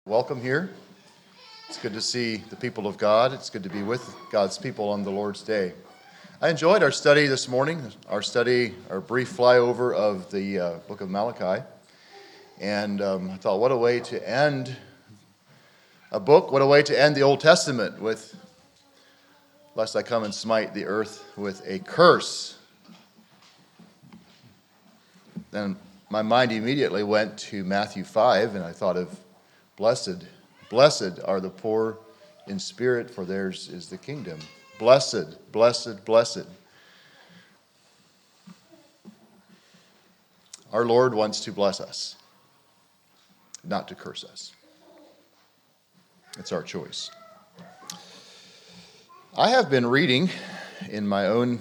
Welcome here. It's good to see the people of God. It's good to be with God's people on the Lord's Day. I enjoyed our study this morning, our brief flyover of the book of Malachi. And I thought, what a way to end a book, what a way to end the Old Testament with, lest I come and smite the earth with a curse. Then my mind immediately went to Matthew 5, and I thought of blessed are the poor in spirit, for theirs is the kingdom. Blessed. Our Lord wants to bless us, not to curse us. It's our choice. I have been reading in my own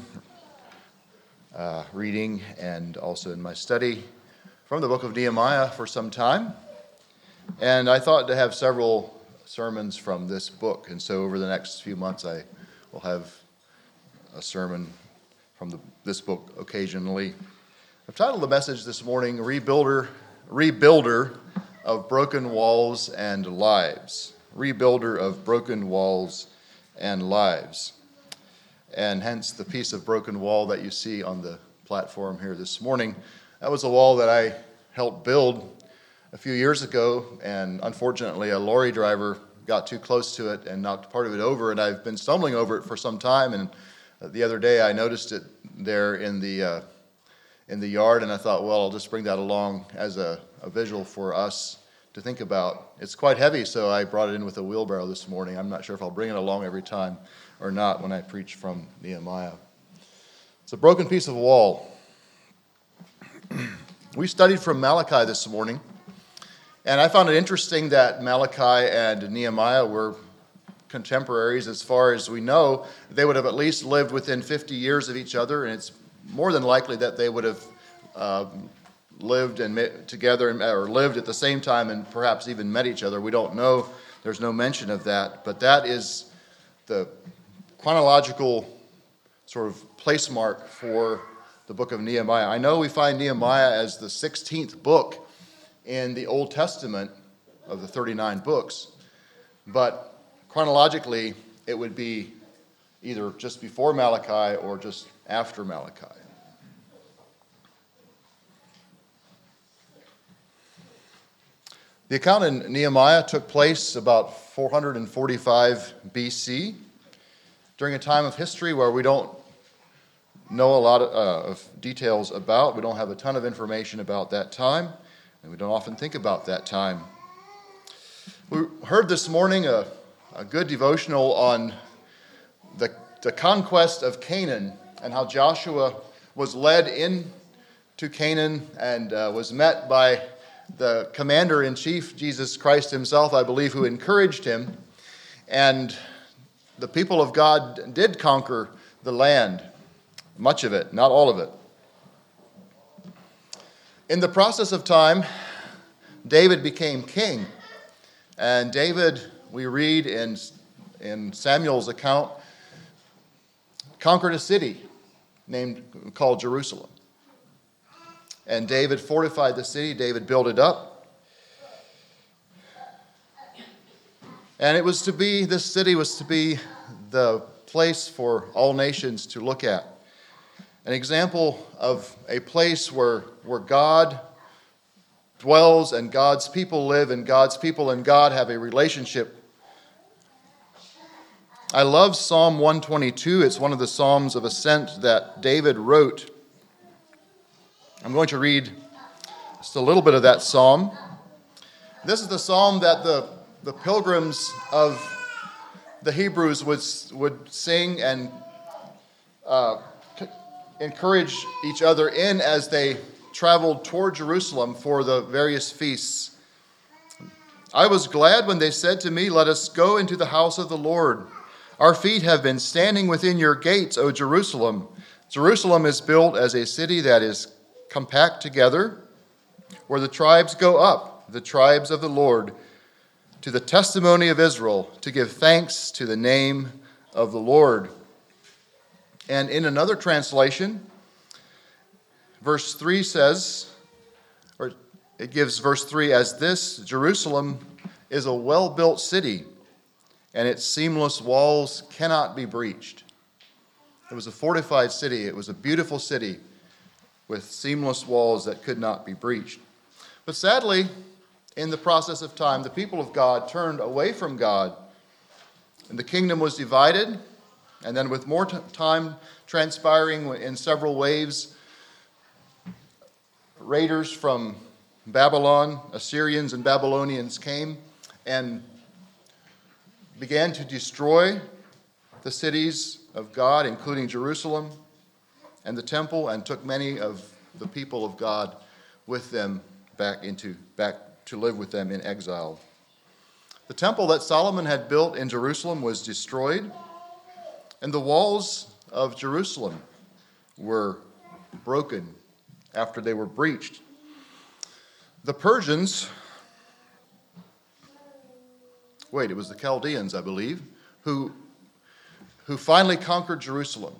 reading and also in my study from the book of Nehemiah for some time. And I thought to have several sermons from this book. And so over the next few months, I will have a sermon from this book occasionally. I've titled the message this morning, Rebuilder of Broken Walls and Lives. Rebuilder of Broken Walls and Lives. And hence the piece of broken wall that you see on the platform here this morning. That was a wall that I helped build a few years ago, and unfortunately a lorry driver got too close to it and knocked part of it over, and I've been stumbling over it for some time, and the other day I noticed it there in the yard, and I thought, well, I'll just bring that along as a visual for us to think about. It's quite heavy, so I brought it in with a wheelbarrow this morning. I'm not sure if I'll bring it along every time or not when I preach from Nehemiah. It's a broken piece of wall. We studied from Malachi this morning, and I found it interesting that Malachi and Nehemiah were contemporaries. As far as we know, they would have at least lived within 50 years of each other, and it's more than likely that they would have lived and met together or lived at the same time and perhaps even met each other. We don't know. There's no mention of that, but that is the chronological sort of place mark for the book of Nehemiah. I know we find Nehemiah as the 16th book in the Old Testament of the 39 books, but chronologically it would be either just before Malachi or just after Malachi. The account in Nehemiah took place about 445 BC, during a time of history where we don't know a lot of details about. We don't have a ton of information about that time, and we don't often think about that time. We heard this morning a good devotional on the conquest of Canaan and how Joshua was led into Canaan and was met by the commander-in-chief, Jesus Christ himself, I believe, who encouraged him. And the people of God did conquer the land, much of it, not all of it. In the process of time, David became king. And David, we read in Samuel's account, conquered a city called Jerusalem. And David fortified the city. David built it up. And this city was to be the place for all nations to look at. An example of a place where God dwells and God's people live and God's people and God have a relationship. I love Psalm 122. It's one of the Psalms of Ascent that David wrote. I'm going to read just a little bit of that psalm. This is the psalm that the pilgrims of the Hebrews would sing and encourage each other in as they traveled toward Jerusalem for the various feasts. I was glad when they said to me, "Let us go into the house of the Lord. Our feet have been standing within your gates, O Jerusalem. Jerusalem is built as a city that is compact together, where the tribes go up, the tribes of the Lord, to the testimony of Israel, to give thanks to the name of the Lord." And in another translation, verse 3 says, or it gives verse 3 as this: Jerusalem is a well-built city, and its seamless walls cannot be breached. It was a fortified city. It was a beautiful city with seamless walls that could not be breached. But sadly, in the process of time, the people of God turned away from God, and the kingdom was divided. And then with more time transpiring in several waves, raiders from Babylon, Assyrians and Babylonians came and began to destroy the cities of God, including Jerusalem and the temple, and took many of the people of God with them back to live with them in exile. The temple that Solomon had built in Jerusalem was destroyed, and the walls of Jerusalem were broken after they were breached. The Persians, it was the Chaldeans, I believe, who finally conquered Jerusalem.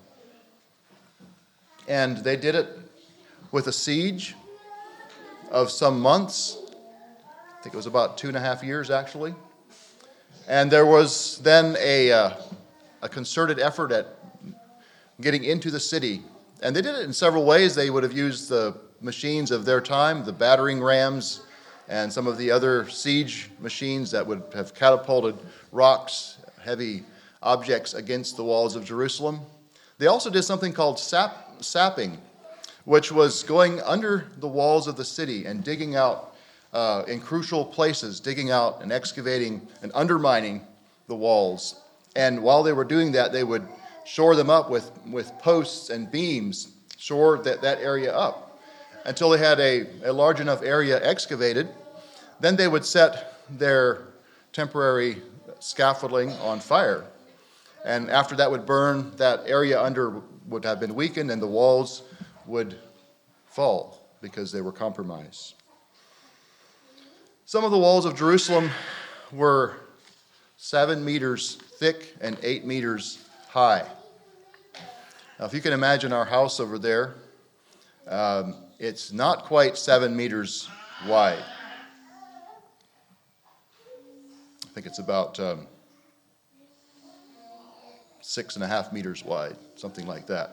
And they did it with a siege of some months. I think it was about 2.5 years, actually. And there was then a concerted effort at getting into the city. And they did it in several ways. They would have used the machines of their time, the battering rams, and some of the other siege machines that would have catapulted rocks, heavy objects against the walls of Jerusalem. They also did something called sapping, which was going under the walls of the city and digging out in crucial places, digging out and excavating and undermining the walls. And while they were doing that, they would shore them up with posts and beams, shore that area up until they had a large enough area excavated. Then they would set their temporary scaffolding on fire. And after that would burn, that area under would have been weakened and the walls would fall because they were compromised. Some of the walls of Jerusalem were 7 meters thick and 8 meters high. Now, if you can imagine our house over there, it's not quite 7 meters wide. I think it's about 6.5 meters wide, something like that.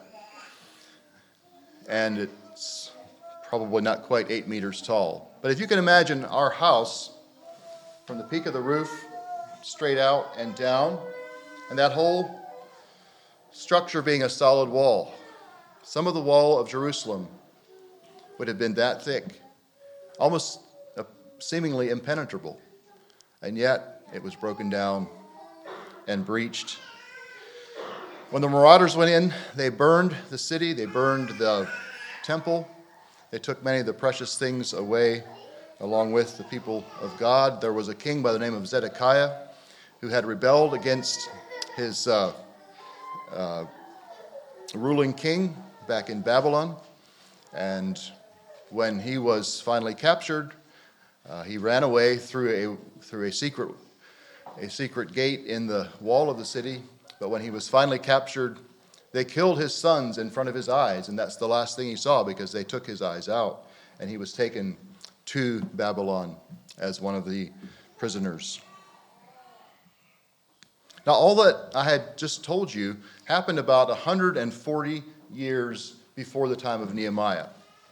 And it's probably not quite 8 meters tall. But if you can imagine our house from the peak of the roof straight out and down, and that whole structure being a solid wall. Some of the wall of Jerusalem would have been that thick, almost seemingly impenetrable, and yet it was broken down and breached. When the marauders went in, they burned the city, they burned the temple, they took many of the precious things away along with the people of God. There was a king by the name of Zedekiah who had rebelled against his ruling king back in Babylon. And when he was finally captured, he ran away through a secret gate in the wall of the city. But when he was finally captured, they killed his sons in front of his eyes, and that's the last thing he saw because they took his eyes out, and he was taken to Babylon as one of the prisoners. Now, all that I had just told you happened about 140 years before the time of Nehemiah.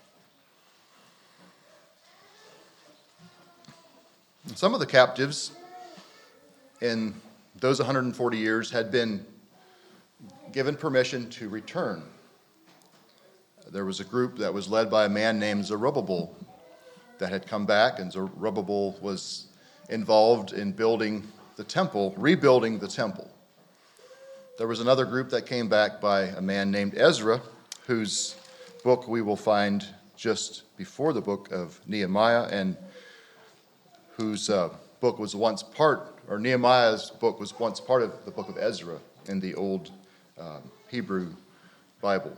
Some of the captives in those 140 years had been given permission to return. There was a group that was led by a man named Zerubbabel that had come back, and Zerubbabel was involved in building the temple, rebuilding the temple. There was another group that came back by a man named Ezra, whose book we will find just before the book of Nehemiah, and whose book was once Nehemiah's book was once part of the book of Ezra in the old Hebrew Bible.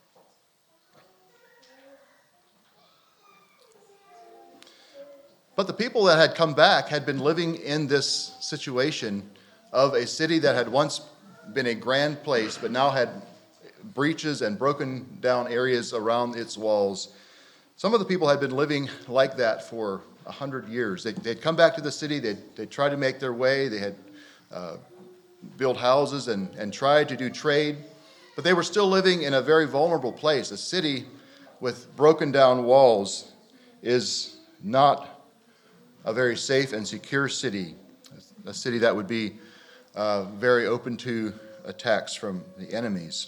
But the people that had come back had been living in this situation of a city that had once been a grand place, but now had breaches and broken down areas around its walls. Some of the people had been living like that for 100 years. They'd come back to the city, they'd try to make their way, they had built houses and tried to do trade, but they were still living in a very vulnerable place. A city with broken down walls is not a very safe and secure city, a city that would be very open to attacks from the enemies.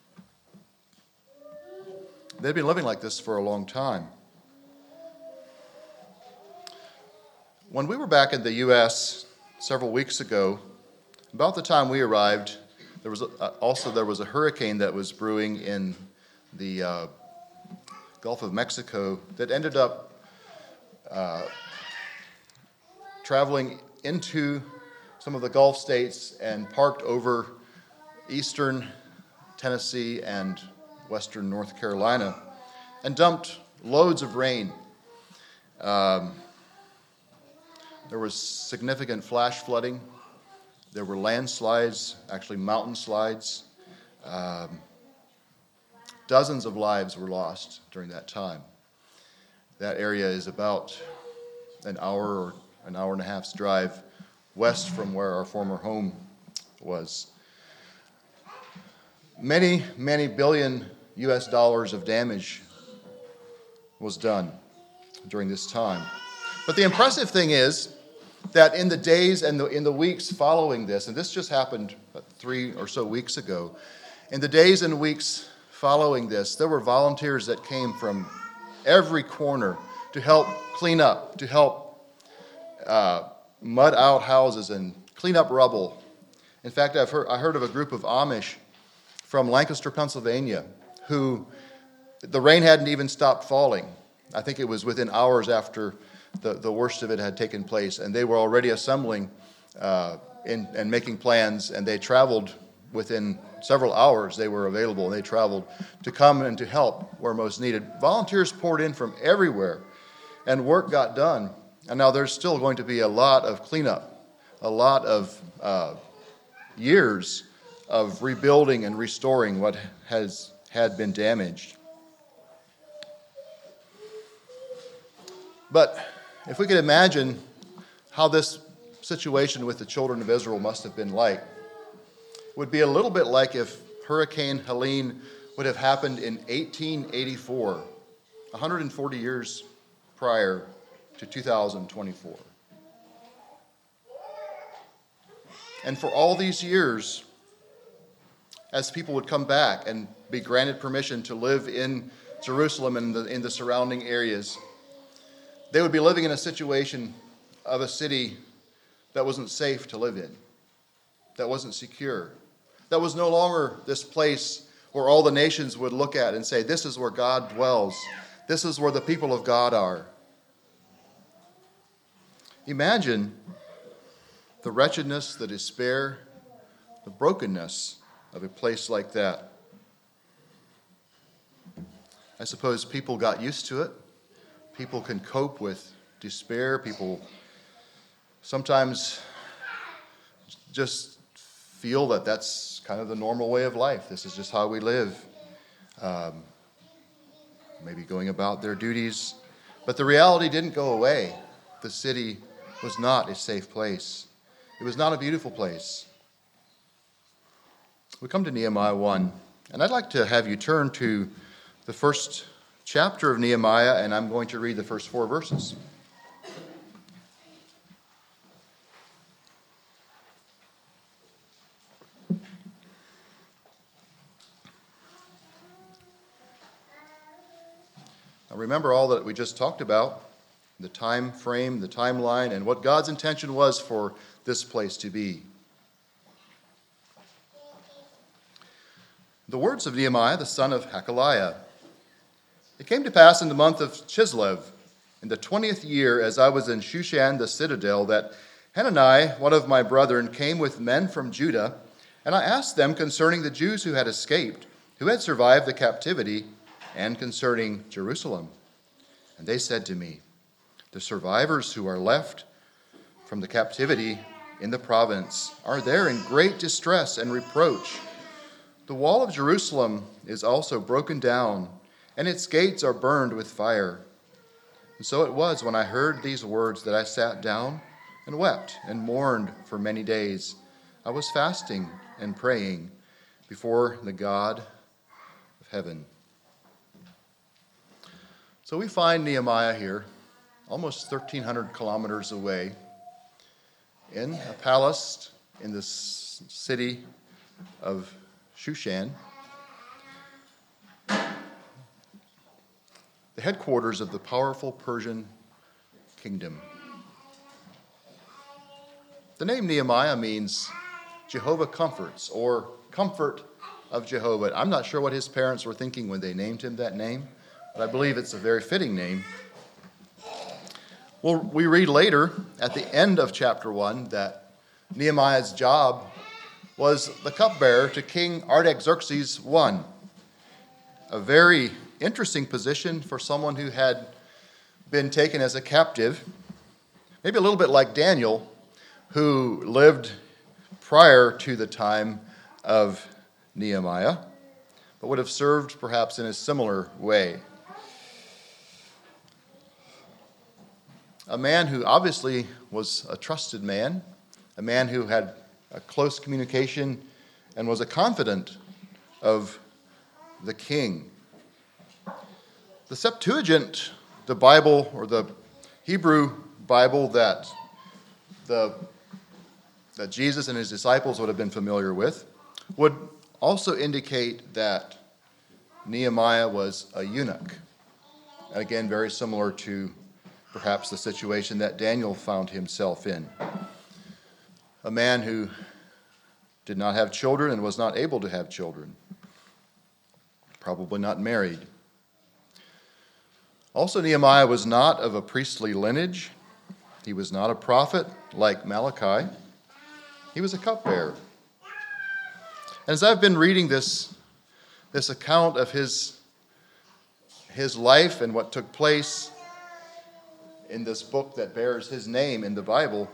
They'd been living like this for a long time. When we were back in the U.S. several weeks ago, about the time we arrived, there was a hurricane that was brewing in the Gulf of Mexico that ended up traveling into some of the Gulf states and parked over eastern Tennessee and western North Carolina and dumped loads of rain. There was significant flash flooding. There were landslides, actually mountain slides. Dozens of lives were lost during that time. That area is about an hour or an hour and a half's drive west from where our former home was. Many, many billion US dollars of damage was done during this time. But the impressive thing is that in the days and in the weeks following this, and this just happened 3 or so weeks ago, in the days and weeks following this, there were volunteers that came from every corner to help clean up, to help mud out houses and clean up rubble. In fact, I heard of a group of Amish from Lancaster, Pennsylvania, who the rain hadn't even stopped falling. I think it was within hours after the worst of it had taken place, and they were already assembling and making plans, and they traveled within several hours. They were available, and they traveled to come and to help where most needed. Volunteers poured in from everywhere, and work got done. And now there's still going to be a lot of cleanup, a lot of years of rebuilding and restoring what had been damaged. But if we could imagine how this situation with the children of Israel must have been like, it would be a little bit like if Hurricane Helene would have happened in 1884, 140 years prior to 2024. And for all these years, as people would come back and be granted permission to live in Jerusalem and in the surrounding areas, they would be living in a situation of a city that wasn't safe to live in, that wasn't secure, that was no longer this place where all the nations would look at and say, this is where God dwells, this is where the people of God are. Imagine the wretchedness, the despair, the brokenness of a place like that. I suppose people got used to it. People can cope with despair. People sometimes just feel that that's kind of the normal way of life. This is just how we live. Maybe going about their duties. But the reality didn't go away. The city was not a safe place. It was not a beautiful place. We come to Nehemiah 1, and I'd like to have you turn to the first chapter of Nehemiah, and I'm going to read the first 4 verses. Now remember all that we just talked about, the time frame, the timeline, and what God's intention was for this place to be. The words of Nehemiah, the son of Hakaliah. It came to pass in the month of Chislev, in the 20th year, as I was in Shushan the citadel, that Hanani, one of my brethren, came with men from Judah, and I asked them concerning the Jews who had escaped, who had survived the captivity, and concerning Jerusalem. And they said to me, the survivors who are left from the captivity in the province are there in great distress and reproach. The wall of Jerusalem is also broken down, and its gates are burned with fire. And so it was when I heard these words that I sat down and wept and mourned for many days. I was fasting and praying before the God of heaven. So we find Nehemiah here, almost 1,300 kilometers away, in a palace in the city of Shushan, the headquarters of the powerful Persian kingdom. The name Nehemiah means Jehovah comforts, or comfort of Jehovah. I'm not sure what his parents were thinking when they named him that name, but I believe it's a very fitting name. Well, we read later at the end of chapter 1 that Nehemiah's job was the cupbearer to King Artaxerxes I, a very interesting position for someone who had been taken as a captive, maybe a little bit like Daniel, who lived prior to the time of Nehemiah, but would have served perhaps in a similar way. A man who obviously was a trusted man, a man who had a close communication and was a confidant of the king. The Septuagint, the Bible, or the Hebrew Bible that Jesus and his disciples would have been familiar with, would also indicate that Nehemiah was a eunuch. Again, very similar to perhaps the situation that Daniel found himself in. A man who did not have children and was not able to have children. Probably not married. Also, Nehemiah was not of a priestly lineage. He was not a prophet like Malachi. He was a cupbearer. And as I've been reading this account of his life and what took place in this book that bears his name in the Bible,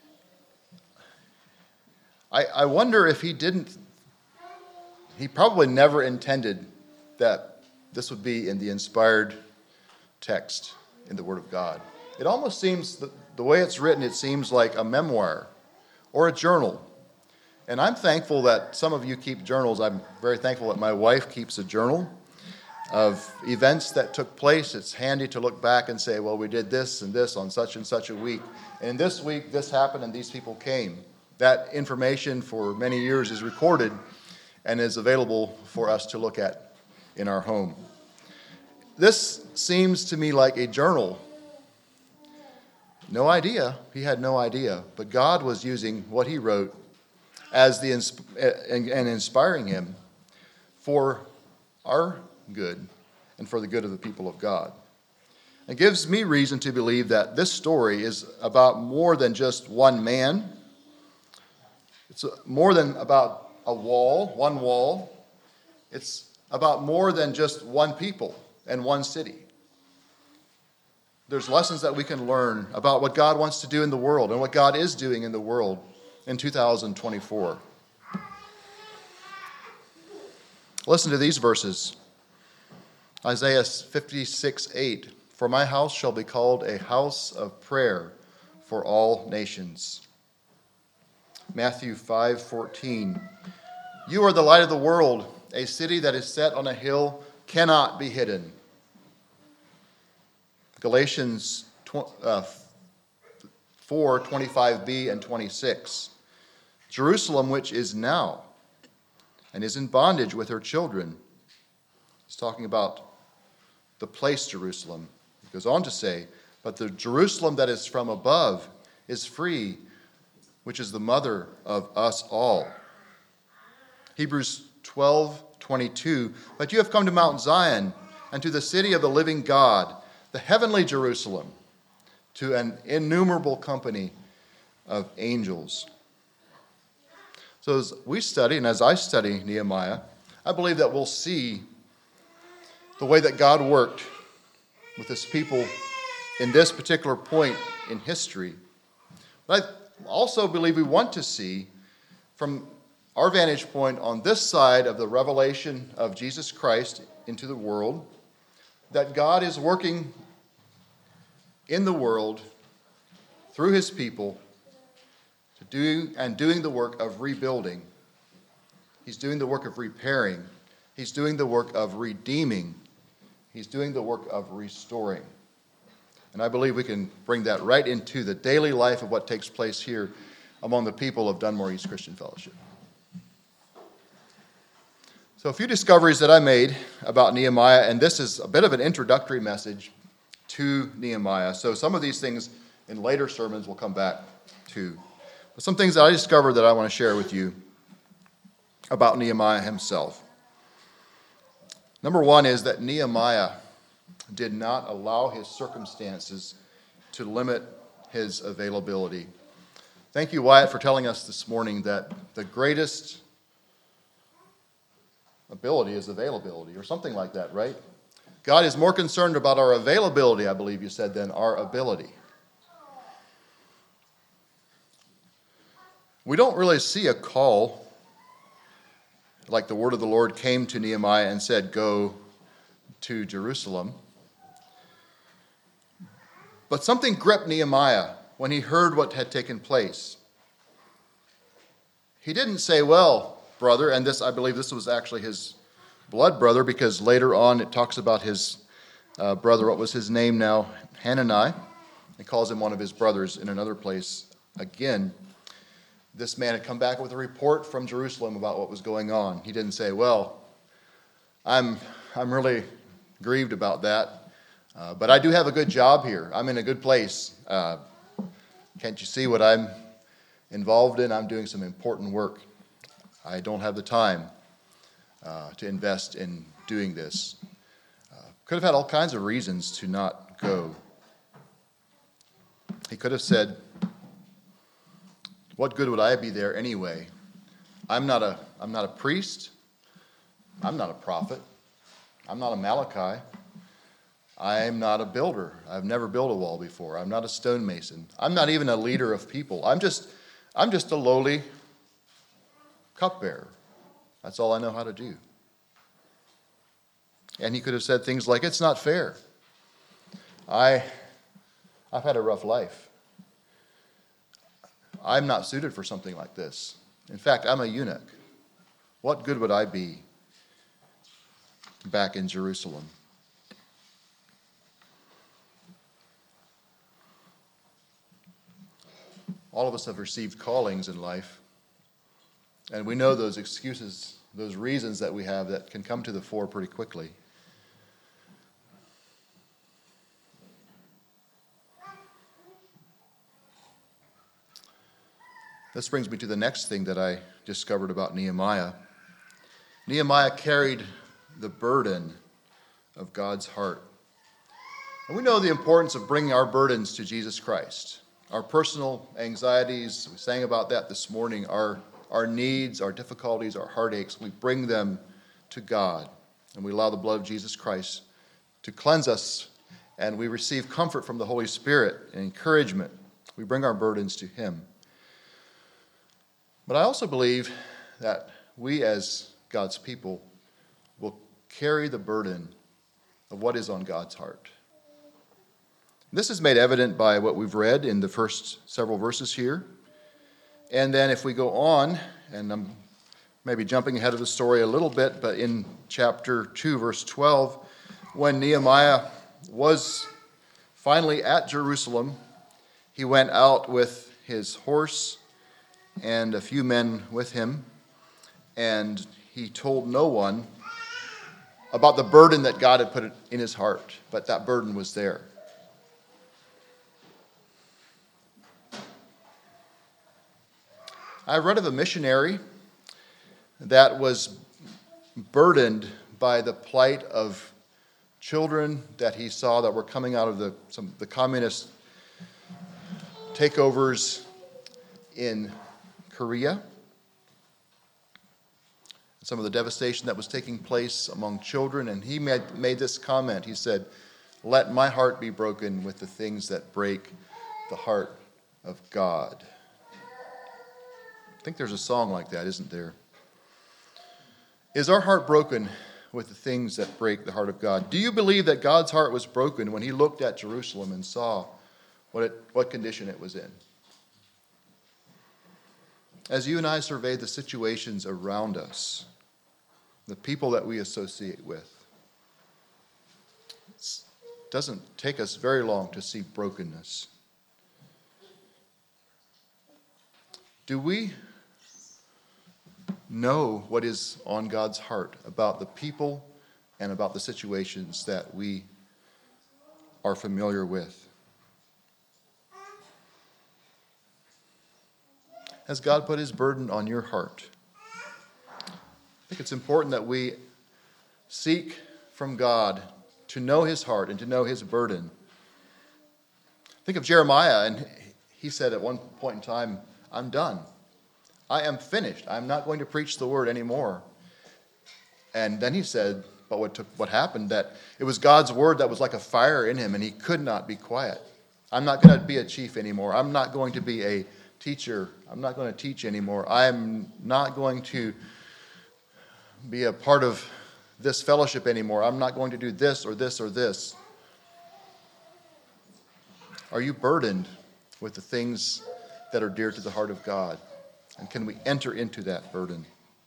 I wonder if he probably never intended that this would be in the inspired text in the Word of God. It almost seems, the way it's written, it seems like a memoir or a journal. And I'm thankful that some of you keep journals. I'm very thankful that my wife keeps a journal of events that took place. It's handy to look back and say, well, we did this and this on such and such a week. And this week, this happened and these people came. That information for many years is recorded and is available for us to look at in our home. This seems to me like a journal. No idea. He had no idea. But God was using what he wrote as and inspiring him for our good and for the good of the people of God. It gives me reason to believe that this story is about more than just one man. It's more than about one wall. It's about more than just one people and one city. There's lessons that we can learn about what God wants to do in the world and what God is doing in the world in 2024. Listen to these verses. Isaiah 56:8. For my house shall be called a house of prayer for all nations. Matthew 5:14. You are the light of the world. A city that is set on a hill cannot be hidden. Galatians 4:25b and 26. Jerusalem, which is now and is in bondage with her children. He's talking about the place Jerusalem. He goes on to say, but the Jerusalem that is from above is free, which is the mother of us all. Hebrews 12:22. But you have come to Mount Zion and to the city of the living God, the heavenly Jerusalem, to an innumerable company of angels. So as we study, and as I study Nehemiah, I believe that we'll see the way that God worked with his people in this particular point in history. But I also believe we want to see, from our vantage point on this side of the revelation of Jesus Christ into the world, that God is working in the world through his people doing the work of rebuilding. He's doing the work of repairing. He's doing the work of redeeming. He's doing the work of restoring. And I believe we can bring that right into the daily life of what takes place here among the people of Dunmore East Christian Fellowship. So a few discoveries that I made about Nehemiah, and this is a bit of an introductory message to Nehemiah. So some of these things in later sermons we'll come back to. But some things that I discovered that I want to share with you about Nehemiah himself. Number one is that Nehemiah did not allow his circumstances to limit his availability. Thank you, Wyatt, for telling us this morning that the greatest ability is availability, or something like that, right? God is more concerned about our availability, I believe you said, than our ability. We don't really see a call like the word of the Lord came to Nehemiah and said, go to Jerusalem. But something gripped Nehemiah when he heard what had taken place. He didn't say, well, brother, and this, I believe this was actually his blood brother, because later on it talks about his brother, what was his name now? Hanani. It calls him one of his brothers in another place again. This man had come back with a report from Jerusalem about what was going on. He didn't say, well, I'm really grieved about that, but I do have a good job here. I'm in a good place. Can't you see what I'm involved in? I'm doing some important work. I don't have the time to invest in doing this. Could have had all kinds of reasons to not go. He could have said, what good would I be there anyway? I'm not a priest. I'm not a prophet. I'm not a Malachi. I'm not a builder. I've never built a wall before. I'm not a stonemason. I'm not even a leader of people. I'm just a lowly cupbearer. That's all I know how to do. And he could have said things like, it's not fair. I've had a rough life. I'm not suited for something like this. In fact, I'm a eunuch. What good would I be back in Jerusalem? All of us have received callings in life, and we know those excuses, those reasons that we have that can come to the fore pretty quickly. This brings me to the next thing that I discovered about Nehemiah. Nehemiah carried the burden of God's heart. And we know the importance of bringing our burdens to Jesus Christ. Our personal anxieties, we sang about that this morning, our needs, our difficulties, our heartaches, we bring them to God. And we allow the blood of Jesus Christ to cleanse us, and we receive comfort from the Holy Spirit and encouragement. We bring our burdens to Him. But I also believe that we as God's people will carry the burden of what is on God's heart. This is made evident by what we've read in the first several verses here. And then if we go on, and I'm maybe jumping ahead of the story a little bit, but in chapter 2, verse 12, when Nehemiah was finally at Jerusalem, he went out with his horse and a few men with him, and he told no one about the burden that God had put in his heart, but that burden was there. I read of a missionary that was burdened by the plight of children that he saw that were coming out of the communist takeovers in Korea. Some of the devastation that was taking place among children, and he made this comment. He said, "Let my heart be broken with the things that break the heart of God." I think there's a song like that, isn't there? Is our heart broken with the things that break the heart of God? Do you believe that God's heart was broken when he looked at Jerusalem and saw what condition it was in. As you and I survey the situations around us, the people that we associate with, it doesn't take us very long to see brokenness. Do we know what is on God's heart about the people and about the situations that we are familiar with? Has God put his burden on your heart? I think it's important that we seek from God to know his heart and to know his burden. Think of Jeremiah, and he said at one point in time, I'm done. I am finished. I'm not going to preach the word anymore. And then he said, but what happened, that it was God's word that was like a fire in him, and he could not be quiet. I'm not going to be a chief anymore. I'm not going to be a teacher. I'm not going to teach anymore. I'm not going to be a part of this fellowship anymore. I'm not going to do this or this or this. Are you burdened with the things that are dear to the heart of God? And can we enter into that burden?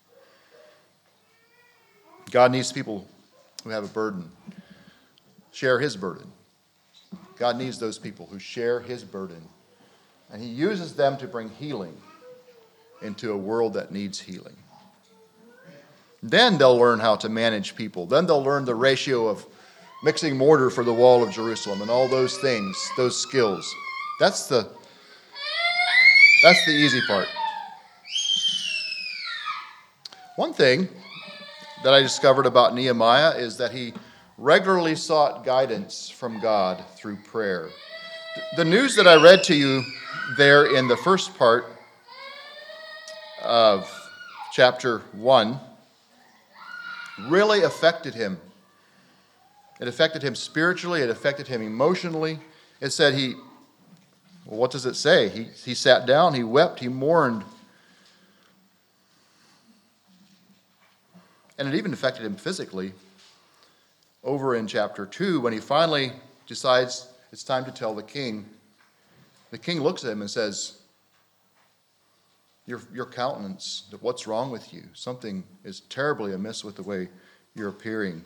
God needs people who have a burden, share his burden. God needs those people who share his burden. And he uses them to bring healing into a world that needs healing. Then they'll learn how to manage people. Then they'll learn the ratio of mixing mortar for the wall of Jerusalem and all those things, those skills. That's the easy part. One thing that I discovered about Nehemiah is that he regularly sought guidance from God through prayer. The news that I read to you there in the first part of chapter 1 really affected him. It affected him spiritually. It affected him emotionally. It said what does it say? He sat down, he wept, he mourned. And it even affected him physically over in chapter 2 when he finally decides it's time to tell the king. The king looks at him and says, your countenance, what's wrong with you? Something is terribly amiss with the way you're appearing.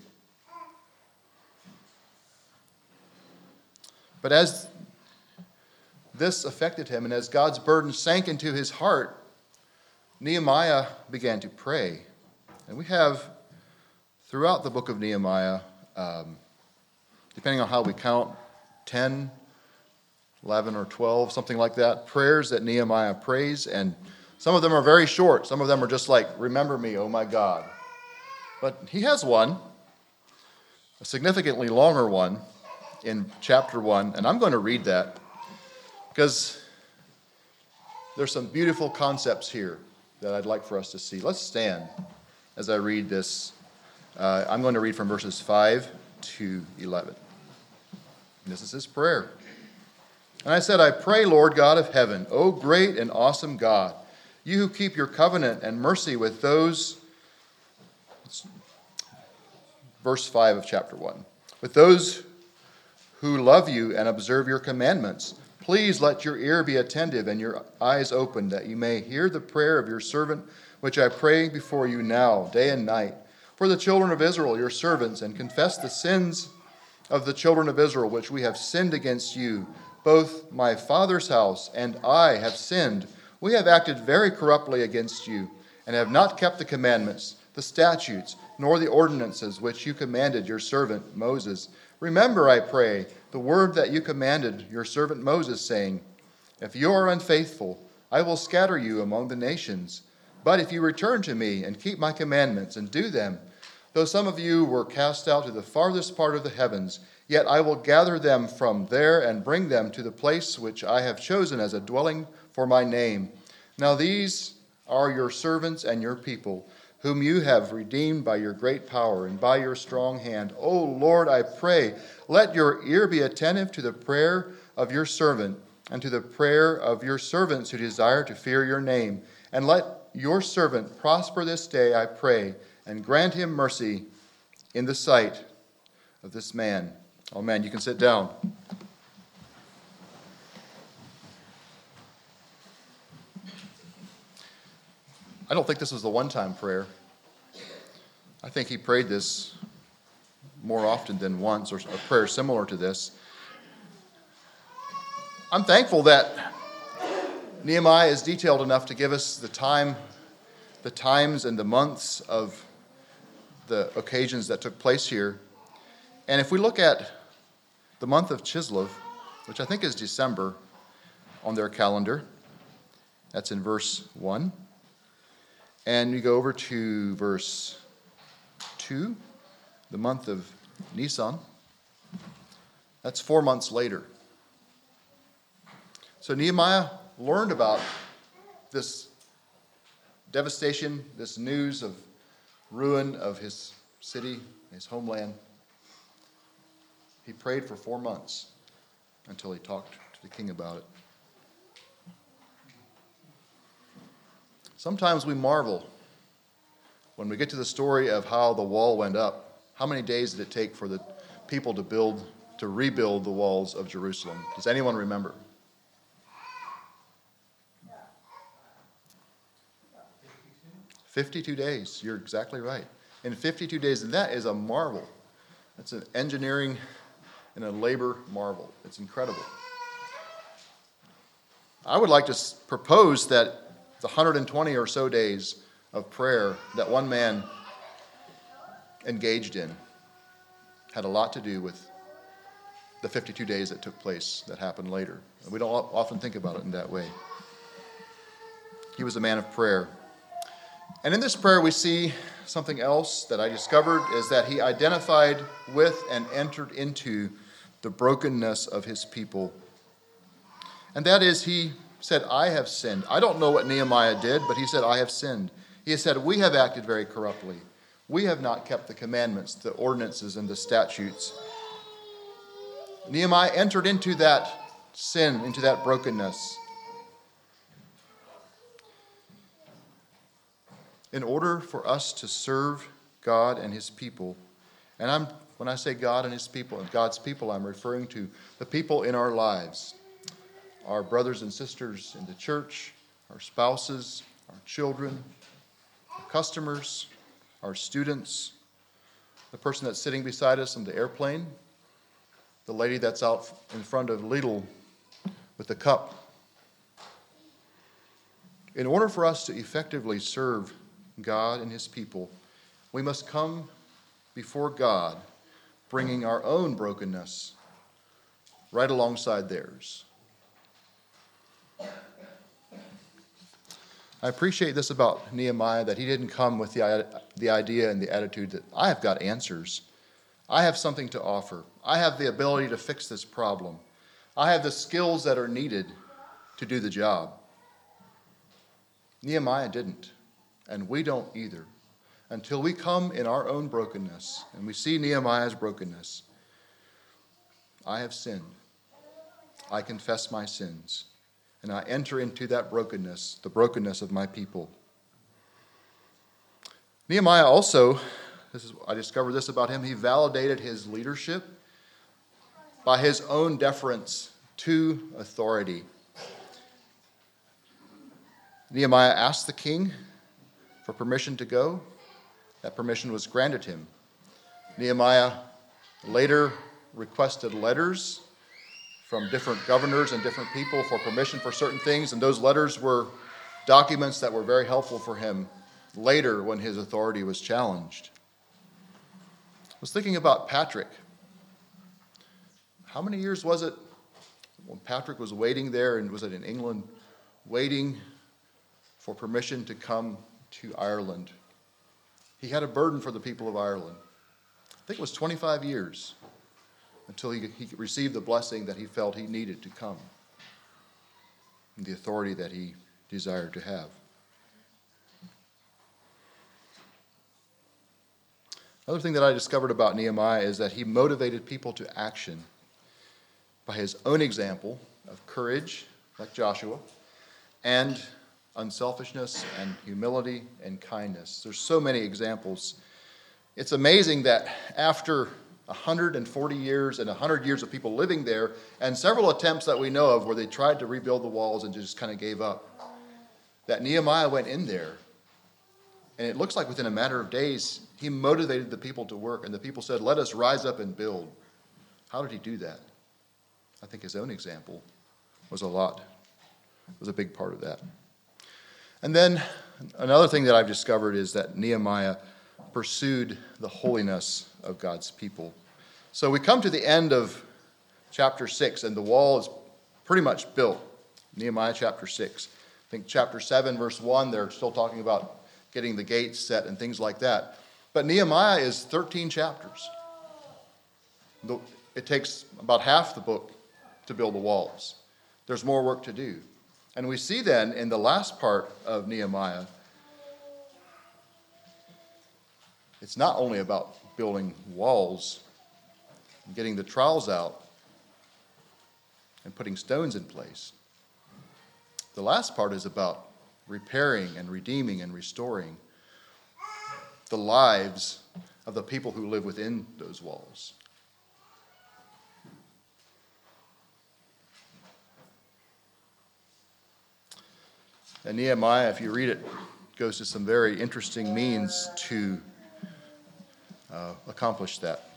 But as this affected him and as God's burden sank into his heart, Nehemiah began to pray. And we have, throughout the book of Nehemiah, depending on how we count, 10, 11, or 12, something like that, prayers that Nehemiah prays. And some of them are very short. Some of them are just like, remember me, oh my God. But he has one, a significantly longer one, in chapter 1. And I'm going to read that because there's some beautiful concepts here that I'd like for us to see. Let's stand as I read this. I'm going to read from verses 5 to 11. This is his prayer. And I said, I pray, Lord God of heaven, O great and awesome God, you who keep your covenant and mercy with those, verse 5 of chapter 1, with those who love you and observe your commandments. Please let your ear be attentive and your eyes open, that you may hear the prayer of your servant, which I pray before you now, day and night, for the children of Israel, your servants, and confess the sins of the children of Israel, which we have sinned against you. Both my father's house and I have sinned. We have acted very corruptly against you, and have not kept the commandments, the statutes, nor the ordinances which you commanded your servant Moses. Remember, I pray, the word that you commanded your servant Moses, saying, if you are unfaithful, I will scatter you among the nations. But if you return to me and keep my commandments and do them, though some of you were cast out to the farthest part of the heavens, yet I will gather them from there and bring them to the place which I have chosen as a dwelling for my name. Now these are your servants and your people, whom you have redeemed by your great power and by your strong hand. O Lord, I pray, let your ear be attentive to the prayer of your servant and to the prayer of your servants who desire to fear your name. And let your servant prosper this day, I pray, and grant him mercy in the sight of this man. Amen. You can sit down. I don't think this was the one-time prayer. I think he prayed this more often than once, or a prayer similar to this. I'm thankful that Nehemiah is detailed enough to give us the times and the months of the occasions that took place here. And if we look at the month of Chislev, which I think is December on their calendar, that's in verse 1. And you go over to verse 2, the month of Nisan. That's 4 months later. So Nehemiah learned about this devastation, this news of ruin of his city, his homeland. He prayed for 4 months until he talked to the king about it. Sometimes we marvel when we get to the story of how the wall went up. How many days did it take for the people to rebuild the walls of Jerusalem? Does anyone remember? 52 days. You're exactly right. In 52 days, and that is a marvel. That's an engineering and a labor marvel. It's incredible. I would like to propose that the 120 or so days of prayer that one man engaged in had a lot to do with the 52 days that took place that happened later. And we don't often think about it in that way. He was a man of prayer. And in this prayer we see something else that I discovered is that he identified with and entered into the brokenness of his people. And that is, he said, I have sinned. I don't know what Nehemiah did, but he said, I have sinned. He said, we have acted very corruptly. We have not kept the commandments, the ordinances, and the statutes. Nehemiah entered into that sin, into that brokenness. In order for us to serve God and his people, and when I say God and his people and God's people, I'm referring to the people in our lives, our brothers and sisters in the church, our spouses, our children, our customers, our students, the person that's sitting beside us on the airplane, the lady that's out in front of Lidl with the cup. In order for us to effectively serve God and his people, we must come before God, bringing our own brokenness right alongside theirs. I appreciate this about Nehemiah, that he didn't come with the idea and the attitude that I have got answers. I have something to offer. I have the ability to fix this problem. I have the skills that are needed to do the job. Nehemiah didn't, and we don't either, until we come in our own brokenness and we see Nehemiah's brokenness. I have sinned. I confess my sins, and I enter into that brokenness, the brokenness of my people. Nehemiah also, I discovered this about him, he validated his leadership by his own deference to authority. Nehemiah asked the king for permission to go. That permission was granted him. Nehemiah later requested letters from different governors and different people for permission for certain things, and those letters were documents that were very helpful for him later when his authority was challenged. I was thinking about Patrick. How many years was it when Patrick was waiting there, and was it in England, waiting for permission to come to Ireland? He had a burden for the people of Ireland. I think it was 25 years until he received the blessing that he felt he needed to come, and the authority that he desired to have. Another thing that I discovered about Nehemiah is that he motivated people to action by his own example of courage, like Joshua, and unselfishness and humility and kindness. There's so many examples. It's amazing that after 140 years and 100 years of people living there, and several attempts that we know of where they tried to rebuild the walls and just kind of gave up, that Nehemiah went in there And it looks like within a matter of days, he motivated the people to work, and the people said, "Let us rise up and build." How did he do that? I think his own example was a big part of that. And then another thing that I've discovered is that Nehemiah pursued the holiness of God's people. So we come to the end of chapter 6, and the wall is pretty much built. Nehemiah chapter 6. I think chapter 7, verse 1, they're still talking about getting the gates set and things like that. But Nehemiah is 13 chapters. It takes about half the book to build the walls. There's more work to do. And we see then in the last part of Nehemiah, it's not only about building walls and getting the trowels out and putting stones in place. The last part is about repairing and redeeming and restoring the lives of the people who live within those walls. And Nehemiah, if you read it, goes to some very interesting means to accomplish that.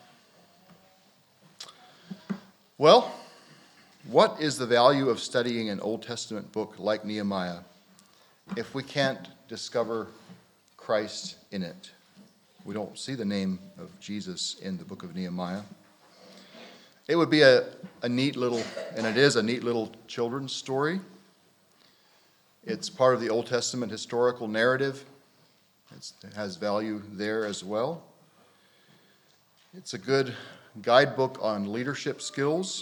Well, what is the value of studying an Old Testament book like Nehemiah if we can't discover Christ in it? We don't see the name of Jesus in the book of Nehemiah. It would be a neat little, and it is a neat little children's story. It's part of the Old Testament historical narrative. It has value there as well. It's a good guidebook on leadership skills.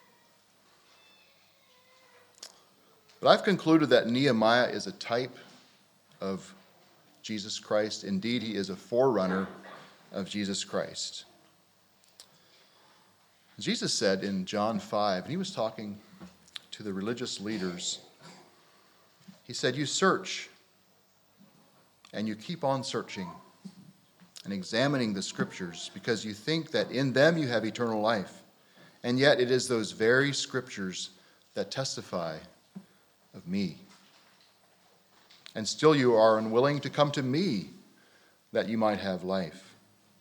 But I've concluded that Nehemiah is a type of Jesus Christ. Indeed, he is a forerunner of Jesus Christ. Jesus said in John 5, and he was talking to the religious leaders, he said, "You search, and you keep on searching and examining the scriptures because you think that in them you have eternal life. And yet it is those very scriptures that testify of me. And still you are unwilling to come to me that you might have life."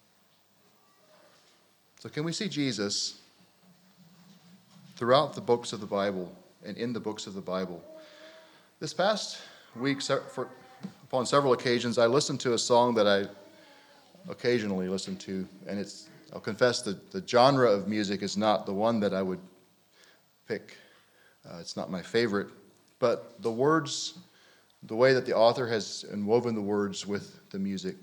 So can we see Jesus throughout the books of the Bible and in the books of the Bible? This past week, upon several occasions, I listened to a song that I occasionally listen to, and I'll confess that the genre of music is not the one that I would pick. It's not my favorite, but the words, the way that the author has woven the words with the music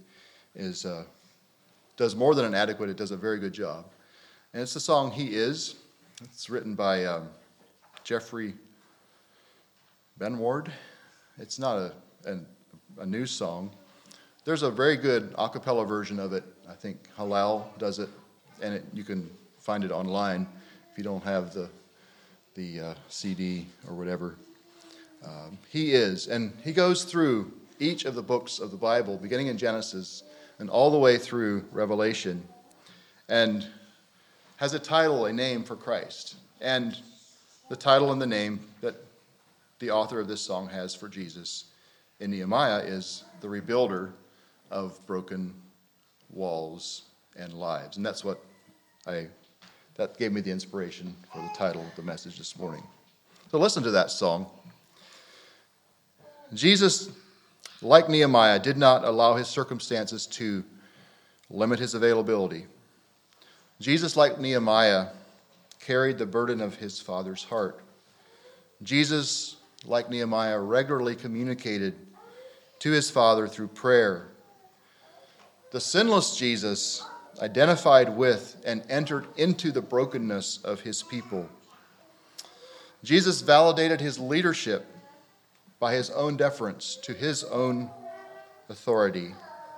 does more than an adequate, it does a very good job. And it's the song "He Is." It's written by Jeffrey Benward. It's not a new song. There's a very good a cappella version of it. I think Halal does it, and you can find it online if you don't have the CD or whatever. He is, and he goes through each of the books of the Bible, beginning in Genesis and all the way through Revelation, and has a title, a name for Christ. And the title and the name that the author of this song has for Jesus in Nehemiah is the rebuilder of broken walls and lives. And that's that gave me the inspiration for the title of the message this morning. So listen to that song. Jesus, like Nehemiah, did not allow his circumstances to limit his availability. Jesus, like Nehemiah, carried the burden of his Father's heart. Jesus, like Nehemiah, regularly communicated to his Father through prayer. The sinless Jesus identified with and entered into the brokenness of his people. Jesus validated his leadership by his own deference to his own authority.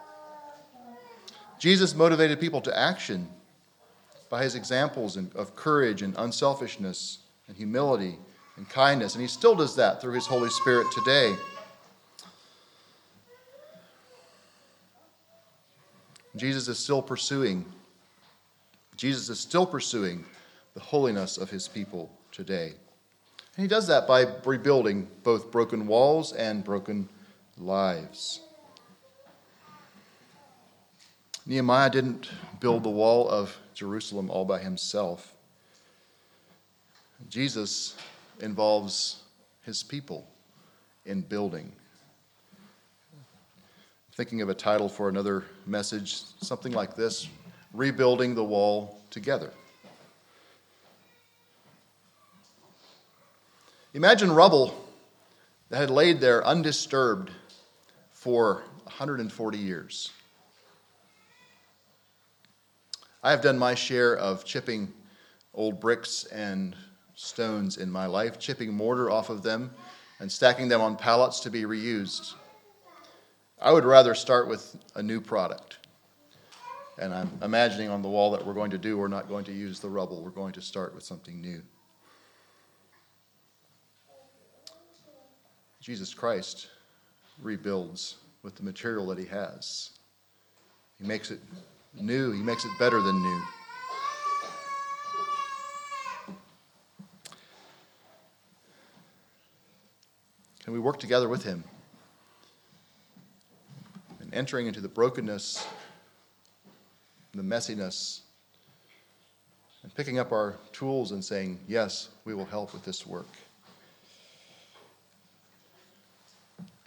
Jesus motivated people to action by his examples of courage and unselfishness and humility and kindness, and he still does that through his Holy Spirit today. Jesus is still pursuing the holiness of his people today. And he does that by rebuilding both broken walls and broken lives. Nehemiah didn't build the wall of Jerusalem all by himself. Jesus involves his people in building. Thinking of a title for another message, something like this: Rebuilding the Wall Together. Imagine rubble that had laid there undisturbed for 140 years. I have done my share of chipping old bricks and stones in my life, chipping mortar off of them and stacking them on pallets to be reused. I would rather start with a new product. And I'm imagining on the wall that we're going to do, we're not going to use the rubble. We're going to start with something new. Jesus Christ rebuilds with the material that he has. He makes it new. He makes it better than new. Can we work together with him in entering into the brokenness, the messiness, and picking up our tools and saying, yes, we will help with this work?